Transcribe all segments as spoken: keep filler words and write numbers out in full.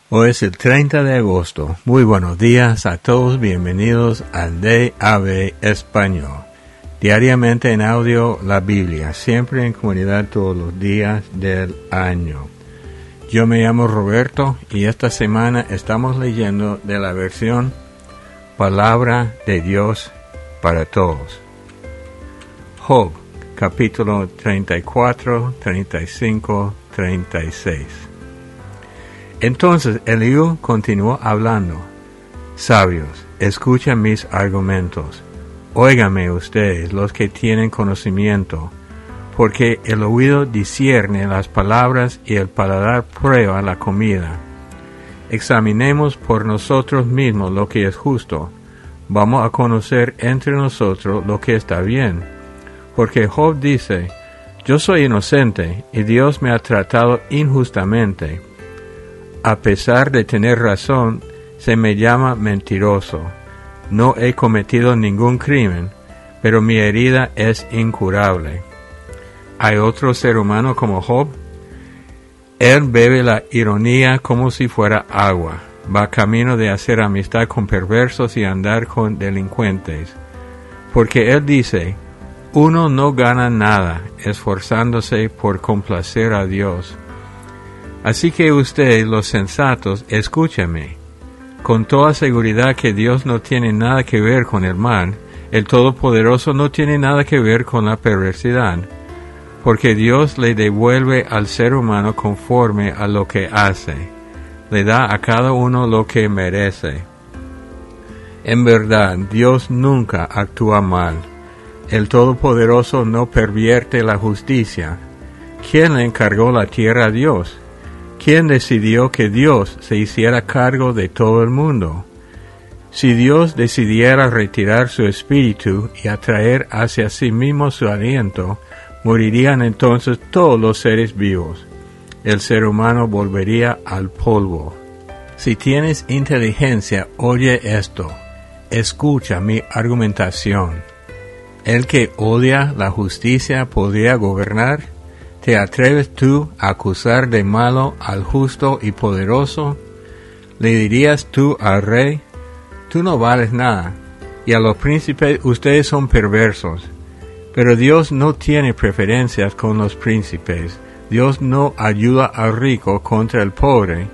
Hoy es el treinta de agosto. Muy buenos días a todos. Bienvenidos al D A B Español. Diariamente en audio la Biblia, siempre en comunidad todos los días del año. Yo me llamo Roberto y esta semana estamos leyendo de la versión Palabra de Dios para Todos. Job, capítulo treinta y cuatro, treinta y cinco, treinta y seis. Entonces Eliú continuó hablando. Sabios, escuchen mis argumentos. Óigame ustedes, los que tienen conocimiento, porque el oído discierne las palabras y el paladar prueba la comida. Examinemos por nosotros mismos lo que es justo. Vamos a conocer entre nosotros lo que está bien. Porque Job dice, yo soy inocente y Dios me ha tratado injustamente. A pesar de tener razón, se me llama mentiroso. No he cometido ningún crimen, pero mi herida es incurable. ¿Hay otro ser humano como Job? Él bebe la ironía como si fuera agua. Va camino de hacer amistad con perversos y andar con delincuentes. Porque él dice, uno no gana nada esforzándose por complacer a Dios. Así que ustedes, los sensatos, escúchenme. Con toda seguridad que Dios no tiene nada que ver con el mal, el Todopoderoso no tiene nada que ver con la perversidad, porque Dios le devuelve al ser humano conforme a lo que hace, le da a cada uno lo que merece. En verdad, Dios nunca actúa mal. El Todopoderoso no pervierte la justicia. ¿Quién le encargó la tierra a Dios? ¿Quién decidió que Dios se hiciera cargo de todo el mundo? Si Dios decidiera retirar su espíritu y atraer hacia sí mismo su aliento, morirían entonces todos los seres vivos. El ser humano volvería al polvo. Si tienes inteligencia, oye esto. Escucha mi argumentación. ¿El que odia la justicia podría gobernar? ¿Te atreves tú a acusar de malo al justo y poderoso? ¿Le dirías tú al rey, tú no vales nada, y a los príncipes, ustedes son perversos? Pero Dios no tiene preferencias con los príncipes. Dios no ayuda al rico contra el pobre,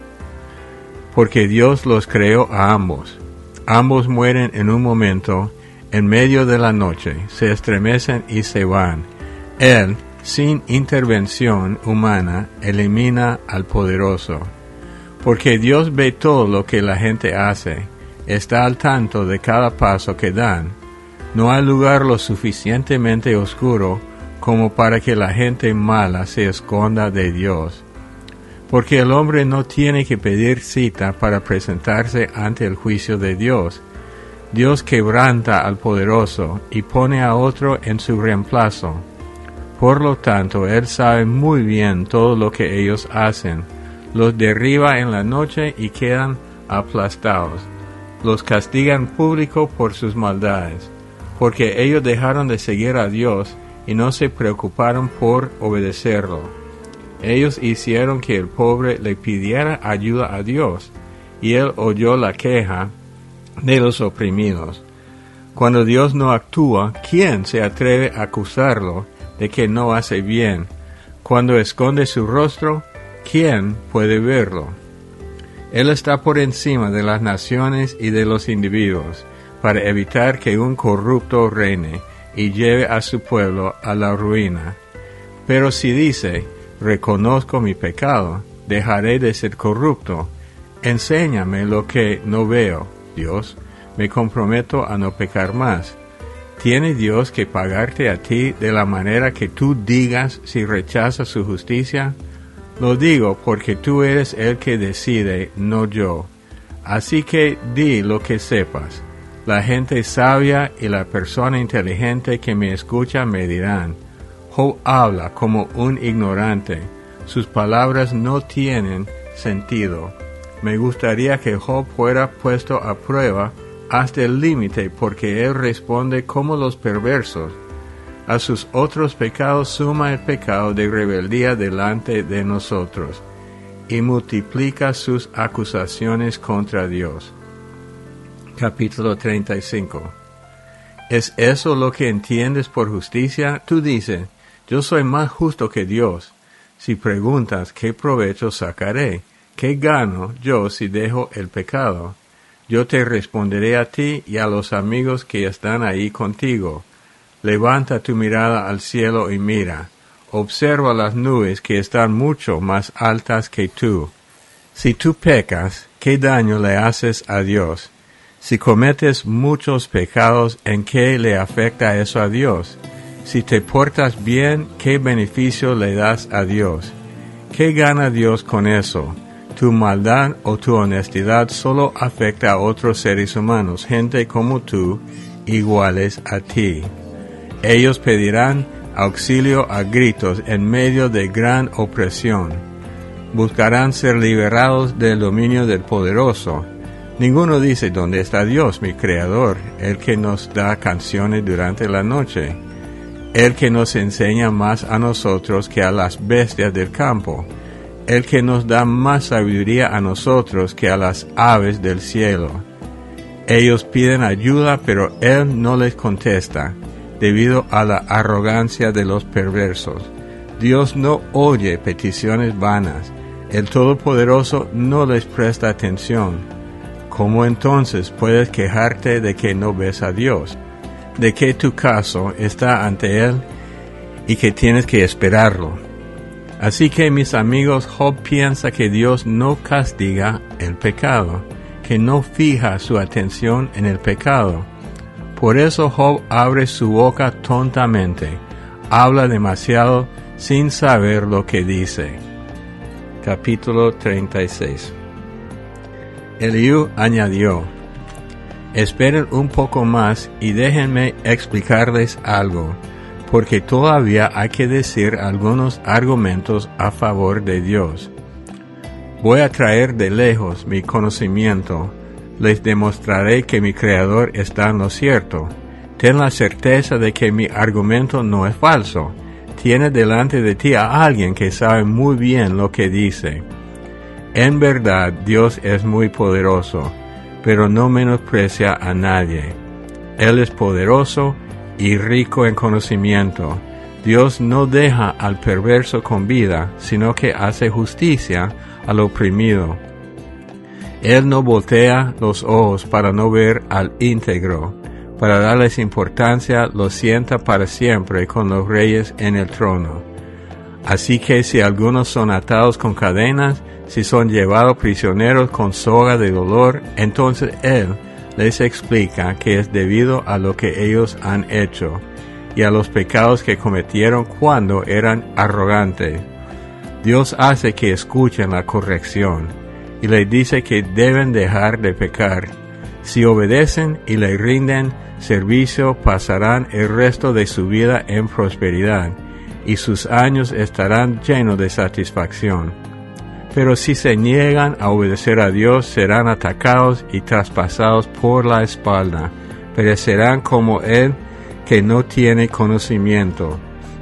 porque Dios los creó a ambos. Ambos mueren en un momento, en medio de la noche, se estremecen y se van. Él, sin intervención humana, elimina al poderoso. Porque Dios ve todo lo que la gente hace, está al tanto de cada paso que dan. No hay lugar lo suficientemente oscuro como para que la gente mala se esconda de Dios. Porque el hombre no tiene que pedir cita para presentarse ante el juicio de Dios. Dios quebranta al poderoso y pone a otro en su reemplazo. Por lo tanto, Él sabe muy bien todo lo que ellos hacen. Los derriba en la noche y quedan aplastados. Los castiga en público por sus maldades, porque ellos dejaron de seguir a Dios y no se preocuparon por obedecerlo. Ellos hicieron que el pobre le pidiera ayuda a Dios, y Él oyó la queja de los oprimidos. Cuando Dios no actúa, ¿quién se atreve a acusarlo de que no hace bien? Cuando esconde su rostro, ¿quién puede verlo? Él está por encima de las naciones y de los individuos, para evitar que un corrupto reine y lleve a su pueblo a la ruina. Pero si dice, reconozco mi pecado, dejaré de ser corrupto, enséñame lo que no veo, Dios, me comprometo a no pecar más. ¿Tiene Dios que pagarte a ti de la manera que tú digas si rechazas su justicia? Lo digo porque tú eres el que decide, no yo. Así que di lo que sepas. La gente sabia y la persona inteligente que me escucha me dirán, Job habla como un ignorante. Sus palabras no tienen sentido. Me gustaría que Job fuera puesto a prueba hasta el límite, porque él responde como los perversos. A sus otros pecados suma el pecado de rebeldía delante de nosotros. y multiplica sus acusaciones contra Dios. Capítulo treinta y cinco. ¿Es eso lo que entiendes por justicia? Tú dices, yo soy más justo que Dios. Si preguntas, ¿qué provecho sacaré? ¿Qué gano yo si dejo el pecado? Yo te responderé a ti y a los amigos que están ahí contigo. Levanta tu mirada al cielo y mira. Observa las nubes que están mucho más altas que tú. Si tú pecas, ¿qué daño le haces a Dios? Si cometes muchos pecados, ¿en qué le afecta eso a Dios? Si te portas bien, ¿qué beneficio le das a Dios? ¿Qué gana Dios con eso? Tu maldad o tu honestidad solo afecta a otros seres humanos, gente como tú, iguales a ti. Ellos pedirán auxilio a gritos en medio de gran opresión. Buscarán ser liberados del dominio del poderoso. Ninguno dice, ¿dónde está Dios, mi Creador, el que nos da canciones durante la noche? El que nos enseña más a nosotros que a las bestias del campo. El que nos da más sabiduría a nosotros que a las aves del cielo. Ellos piden ayuda, pero Él no les contesta, debido a la arrogancia de los perversos. Dios no oye peticiones vanas. El Todopoderoso no les presta atención. ¿Cómo entonces puedes quejarte de que no ves a Dios? De que tu caso está ante Él y que tienes que esperarlo. Así que, mis amigos, Job piensa que Dios no castiga el pecado, que no fija su atención en el pecado. Por eso Job abre su boca tontamente, habla demasiado sin saber lo que dice. Capítulo treinta y seis. Eliú añadió, esperen un poco más y déjenme explicarles algo, porque todavía hay que decir algunos argumentos a favor de Dios. Voy a traer de lejos mi conocimiento, les demostraré que mi Creador está en lo cierto. Ten la certeza de que mi argumento no es falso. Tienes delante de ti a alguien que sabe muy bien lo que dice. En verdad, Dios es muy poderoso, pero no menosprecia a nadie. Él es poderoso y rico en conocimiento. Dios no deja al perverso con vida, sino que hace justicia al oprimido. Él no voltea los ojos para no ver al íntegro. Para darles importancia, lo sienta para siempre con los reyes en el trono. Así que si algunos son atados con cadenas, si son llevados prisioneros con soga de dolor, entonces Él les explica que es debido a lo que ellos han hecho y a los pecados que cometieron cuando eran arrogantes. Dios hace que escuchen la corrección y les dice que deben dejar de pecar. Si obedecen y le rinden servicio, pasarán el resto de su vida en prosperidad y sus años estarán llenos de satisfacción. Pero si se niegan a obedecer a Dios, serán atacados y traspasados por la espalda. Perecerán como Él que no tiene conocimiento.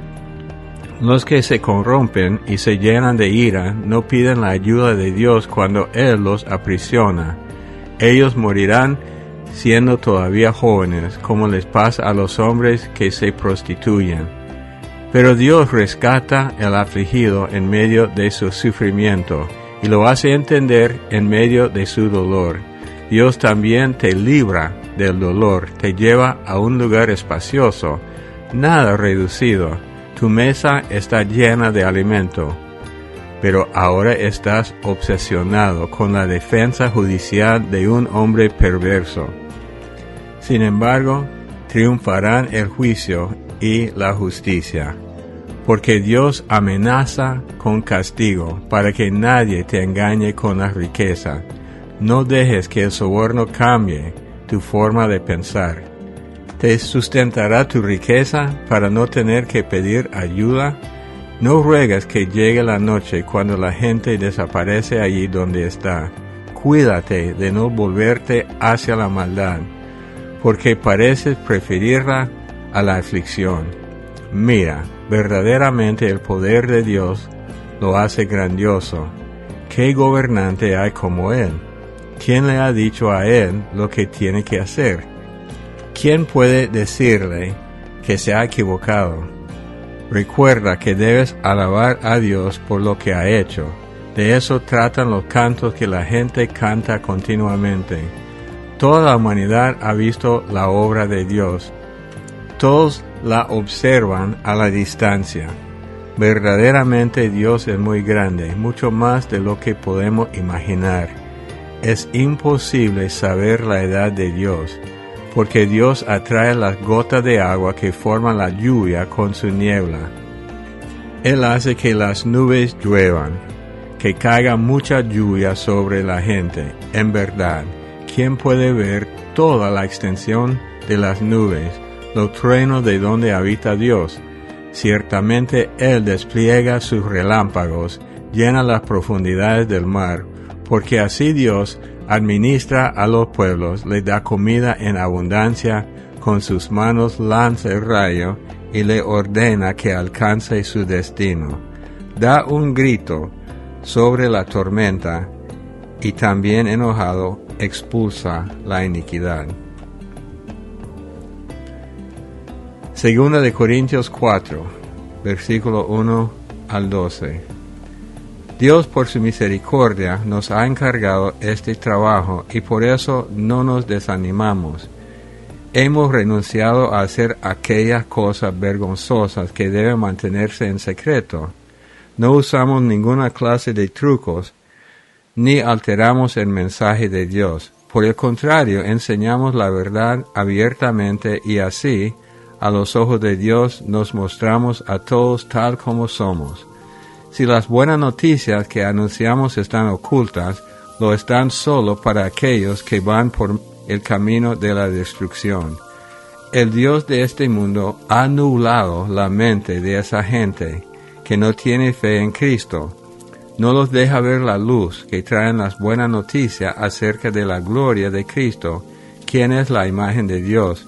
Los que se corrompen y se llenan de ira no piden la ayuda de Dios cuando Él los aprisiona. Ellos morirán siendo todavía jóvenes, como les pasa a los hombres que se prostituyen. Pero Dios rescata al afligido en medio de su sufrimiento y lo hace entender en medio de su dolor. Dios también te libra del dolor, te lleva a un lugar espacioso, nada reducido. Tu mesa está llena de alimento. Pero ahora estás obsesionado con la defensa judicial de un hombre perverso. Sin embargo, triunfarán el juicio y la justicia, porque Dios amenaza con castigo para que nadie te engañe con la riqueza. No dejes que el soborno cambie tu forma de pensar. ¿Te sustentará tu riqueza para no tener que pedir ayuda? No ruegues que llegue la noche cuando la gente desaparece allí donde está. Cuídate de no volverte hacia la maldad, porque pareces preferirla a la aflicción. Mira, verdaderamente el poder de Dios lo hace grandioso. ¿qué gobernante hay como él? ¿Quién le ha dicho a él lo que tiene que hacer? ¿Quién puede decirle que se ha equivocado? Recuerda que debes alabar a Dios por lo que ha hecho. De eso tratan los cantos que la gente canta continuamente. Toda la humanidad ha visto la obra de Dios. Todos la observan a la distancia. Verdaderamente Dios es muy grande, mucho más de lo que podemos imaginar. Es imposible saber la edad de Dios, porque Dios atrae las gotas de agua que forman la lluvia con su niebla. Él hace que las nubes lluevan, que caiga mucha lluvia sobre la gente. En verdad, ¿quién puede ver toda la extensión de las nubes, los truenos de donde habita Dios? Ciertamente Él despliega sus relámpagos, llena las profundidades del mar, porque así Dios administra a los pueblos, le da comida en abundancia, con sus manos lanza el rayo, y le ordena que alcance su destino. Da un grito sobre la tormenta, y también enojado expulsa la iniquidad. Segunda de Corintios cuatro, versículo uno al doce. Dios por su misericordia nos ha encargado este trabajo y por eso no nos desanimamos. Hemos renunciado a hacer aquellas cosas vergonzosas que deben mantenerse en secreto. No usamos ninguna clase de trucos, ni alteramos el mensaje de Dios. Por el contrario, enseñamos la verdad abiertamente y así, a los ojos de Dios, nos mostramos a todos tal como somos. Si las buenas noticias que anunciamos están ocultas, lo están solo para aquellos que van por el camino de la destrucción. El Dios de este mundo ha nublado la mente de esa gente que no tiene fe en Cristo. No los deja ver la luz que traen las buenas noticias acerca de la gloria de Cristo, quien es la imagen de Dios.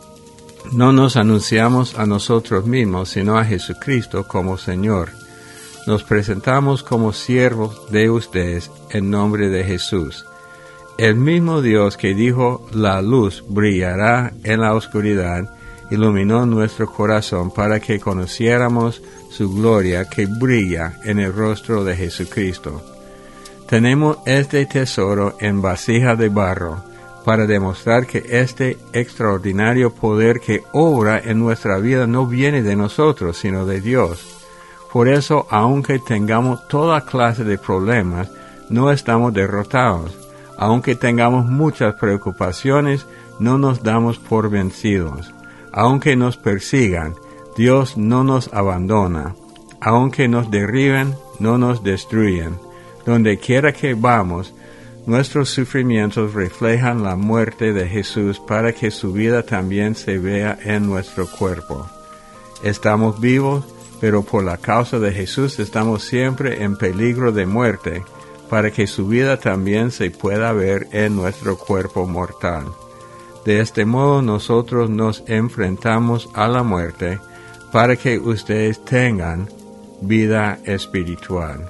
No nos anunciamos a nosotros mismos, sino a Jesucristo como Señor. Nos presentamos como siervos de ustedes en nombre de Jesús. El mismo Dios que dijo, la luz brillará en la oscuridad, iluminó nuestro corazón para que conociéramos su gloria que brilla en el rostro de Jesucristo. Tenemos este tesoro en vasija de barro, para demostrar que este extraordinario poder que obra en nuestra vida no viene de nosotros, sino de Dios. Por eso, aunque tengamos toda clase de problemas, no estamos derrotados. Aunque tengamos muchas preocupaciones, no nos damos por vencidos. Aunque nos persigan, Dios no nos abandona. Aunque nos derriben, no nos destruyen. Donde quiera que vamos, nuestros sufrimientos reflejan la muerte de Jesús para que su vida también se vea en nuestro cuerpo. Estamos vivos, pero por la causa de Jesús estamos siempre en peligro de muerte, para que su vida también se pueda ver en nuestro cuerpo mortal. De este modo nosotros nos enfrentamos a la muerte, para que ustedes tengan vida espiritual.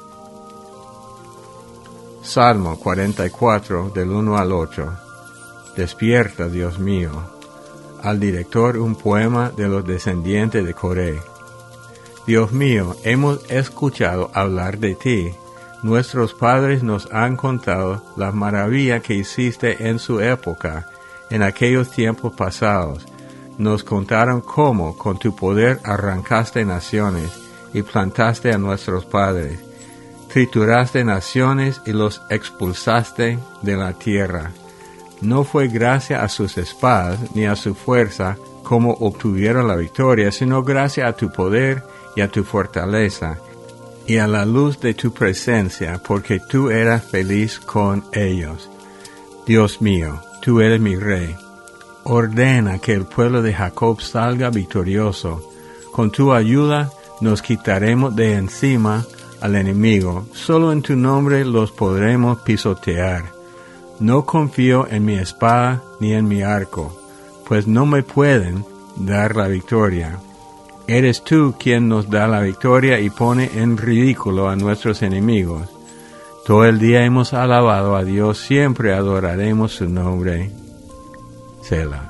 Salmo cuarenta y cuatro, del uno al ocho. Despierta, Dios mío. Al director un poema de los descendientes de Coré. Dios mío, hemos escuchado hablar de ti. Nuestros padres nos han contado la maravilla que hiciste en su época, en aquellos tiempos pasados. Nos contaron cómo con tu poder arrancaste naciones y plantaste a nuestros padres. Trituraste naciones y los expulsaste de la tierra. No fue gracias a sus espadas ni a su fuerza como obtuvieron la victoria, sino gracias a tu poder y a tu fortaleza, y a la luz de tu presencia, porque tú eras feliz con ellos. Dios mío, tú eres mi Rey. Ordena que el pueblo de Jacob salga victorioso. Con tu ayuda nos quitaremos de encima al enemigo. Solo en tu nombre los podremos pisotear. No confío en mi espada ni en mi arco, pues no me pueden dar la victoria. Eres tú quien nos da la victoria y pone en ridículo a nuestros enemigos. Todo el día hemos alabado a Dios, siempre adoraremos su nombre. Selah.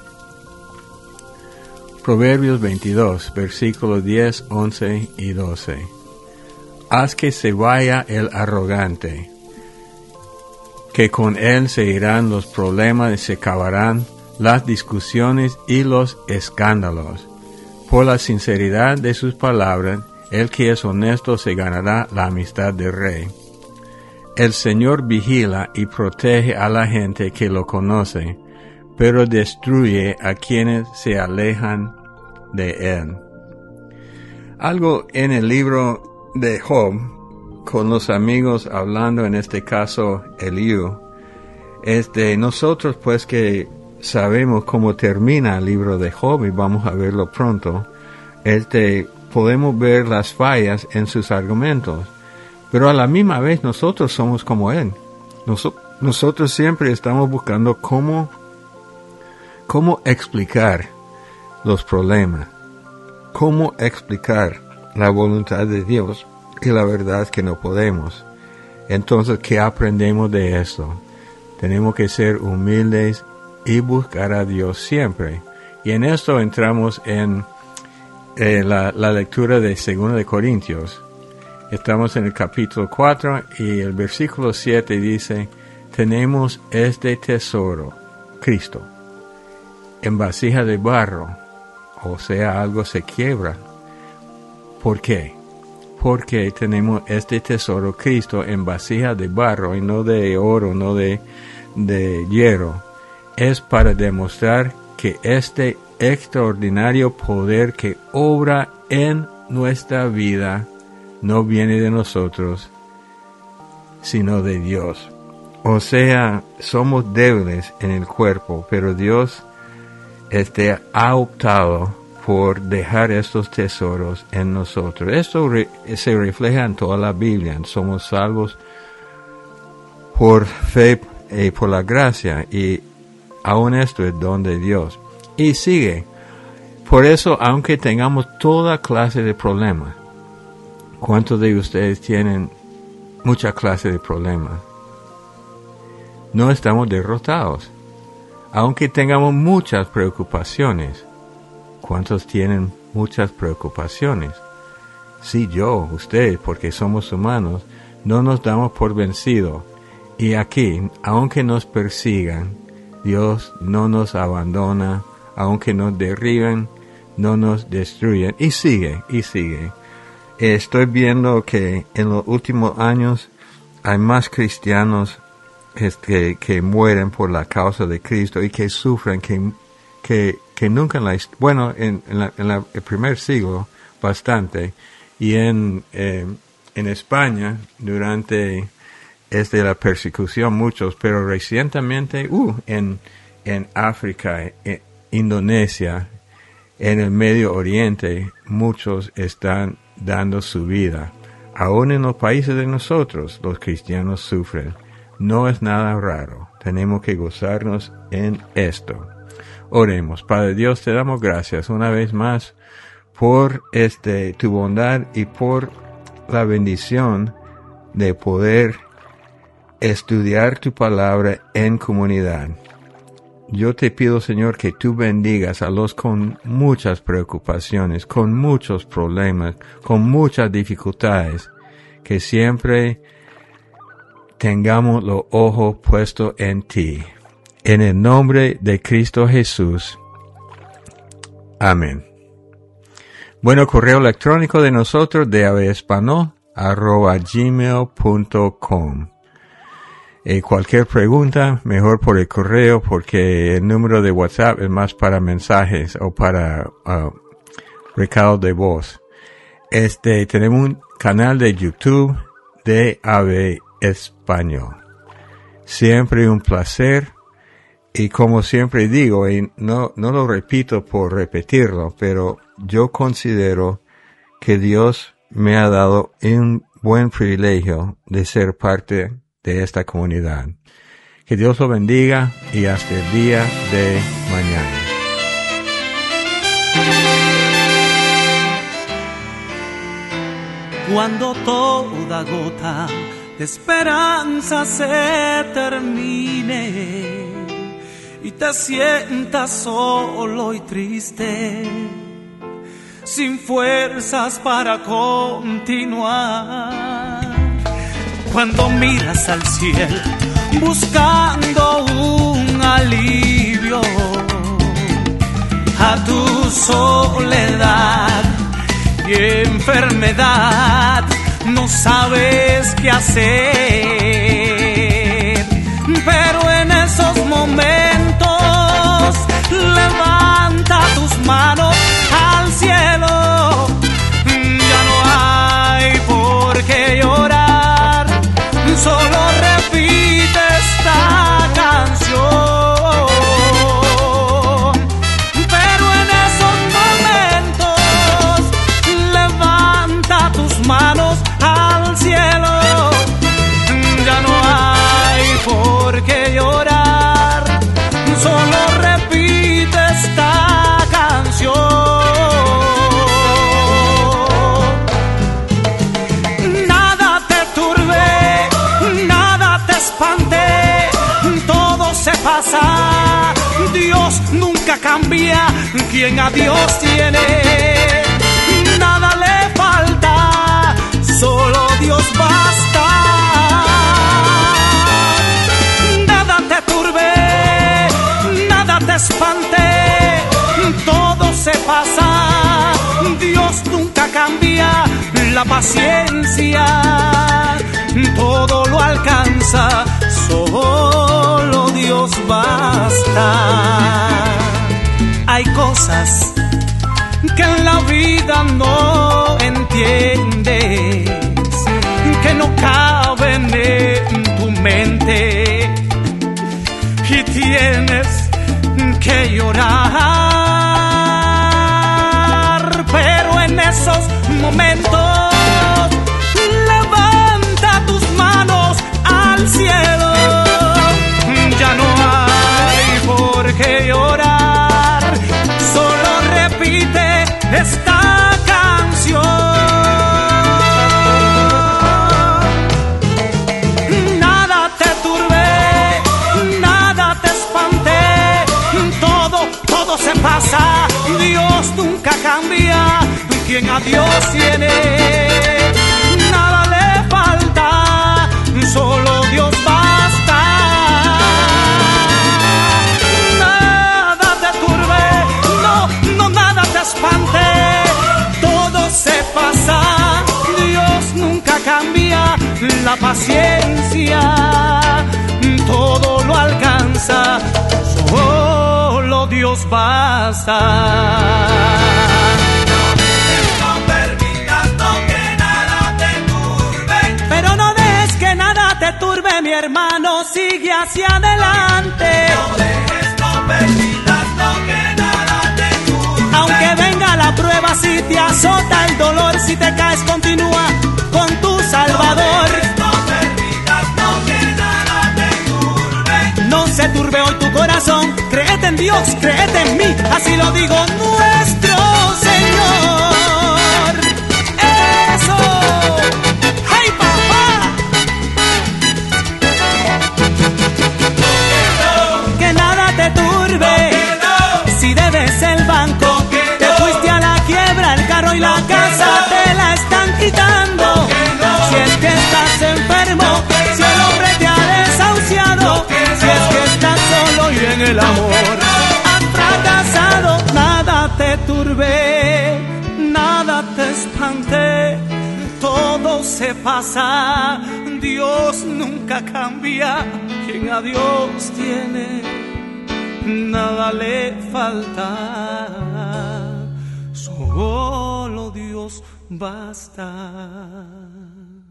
Proverbios veintidós, versículos diez, once y doce. Haz que se vaya el arrogante, que con él se irán los problemas y se acabarán las discusiones y los escándalos. Por la sinceridad de sus palabras, el que es honesto se ganará la amistad del rey. El Señor vigila y protege a la gente que lo conoce, pero destruye a quienes se alejan de él. Algo en el libro de Job, con los amigos hablando, en este caso Eliú, es de nosotros pues que sabemos cómo termina el libro de Job y vamos a verlo pronto. Este, podemos ver las fallas en sus argumentos, pero a la misma vez nosotros somos como él. Nos, nosotros siempre estamos buscando cómo, cómo explicar los problemas, cómo explicar la voluntad de Dios, y la verdad es que no podemos. Entonces, ¿qué aprendemos de esto? Tenemos que ser humildes y buscar a Dios siempre. Y en esto entramos en eh, la, la lectura de Segunda de Corintios. Estamos en el capítulo cuatro y el versículo siete dice, tenemos este tesoro, Cristo, en vasija de barro, o sea, algo se quiebra. ¿Por qué? Porque tenemos este tesoro, Cristo, en vasija de barro y no de oro, no de, de hierro. Es para demostrar que este extraordinario poder que obra en nuestra vida no viene de nosotros, sino de Dios. O sea, somos débiles en el cuerpo, pero Dios este, ha optado por dejar estos tesoros en nosotros. Esto re, se refleja en toda la Biblia. Somos salvos por fe y por la gracia, y aún esto es don de Dios. Y sigue. Por eso, aunque tengamos toda clase de problemas, ¿cuántos de ustedes tienen mucha clase de problemas? No estamos derrotados. Aunque tengamos muchas preocupaciones, ¿cuántos tienen muchas preocupaciones? Sí, yo, ustedes, porque somos humanos, no nos damos por vencidos. Y aquí, aunque nos persigan, Dios no nos abandona, aunque nos derriben, no nos destruyen. Y sigue, y sigue. Estoy viendo que en los últimos años hay más cristianos que, que mueren por la causa de Cristo y que sufren, que, que que nunca en la, bueno, en, en, la, en la, el primer siglo, bastante, y en, eh, en España, durante este, la persecución, muchos, pero recientemente, uh, en, en África, en Indonesia, en el Medio Oriente, muchos están dando su vida. Aún en los países de nosotros, los cristianos sufren. No es nada raro, tenemos que gozarnos en esto. Oremos. Padre Dios, te damos gracias una vez más por este tu bondad y por la bendición de poder estudiar tu palabra en comunidad. Yo te pido, Señor, que tú bendigas a los con muchas preocupaciones, con muchos problemas, con muchas dificultades, que siempre tengamos los ojos puestos en ti. En el nombre de Cristo Jesús. Amén. Bueno, correo electrónico de nosotros, de avespanol arroba gmail punto com. Eh, cualquier pregunta, mejor por el correo, porque el número de WhatsApp es más para mensajes o para uh, recados de voz. Este, tenemos un canal de YouTube de Ave Español. Siempre un placer. Y como siempre digo, y no, no lo repito por repetirlo, pero yo considero que Dios me ha dado un buen privilegio de ser parte de esta comunidad. Que Dios lo bendiga y hasta el día de mañana. Cuando toda gota de esperanza se termine y te sientas solo y triste, sin fuerzas para continuar. Cuando miras al cielo buscando un alivio a tu soledad y enfermedad, no sabes qué hacer, pero en esos momentos levanta tus manos al cielo. Ya no hay por qué llorar, solo repite esta canción. Pero en esos momentos levanta tus manos al cielo. Ya no hay por qué llorar, solo repite esta canción. Nada te turbe, nada te espante, todo se pasa, Dios nunca cambia, quien a Dios tiene, nada le falta, solo Dios basta. Nada te turbe, nada te espante, todo se pasa, Dios nunca cambia, la paciencia todo lo alcanza, solo Dios basta. Hay cosas que en la vida no entiendes, que no caben en tu mente y tienes que llorar, pero en esos momentos levanta tus manos al cielo. Ya no hay por qué llorar, solo repite esta canción. Nada te turbe, nada te espante, todo, todo se pasa, Dios nunca cambia, quien a Dios tiene, nada le falta, solo Dios basta. Nada te turbe, no, no nada te espante, todo se pasa, Dios nunca cambia, la paciencia todo lo alcanza, solo Dios basta. Te turbe, mi hermano, sigue hacia adelante. No dejes, no permitas, no que nada te turbe. Aunque venga la prueba, si te azota el dolor, si te caes, continúa con tu Salvador. No dejes, no permitas, no que nada te turbe. No se turbe hoy tu corazón, créete en Dios, créete en mí, así lo digo nuestro Señor. Eso. ¡Hey, papá! Te turbe, si debes el banco, te fuiste a la quiebra, el carro y la casa te la están quitando. Si es que estás enfermo, si el hombre te ha desahuciado, si es que estás solo y en el amor has fracasado, nada te turbe, nada te espante, todo se pasa, Dios nunca cambia, quien a Dios tiene, nada le falta, solo Dios basta.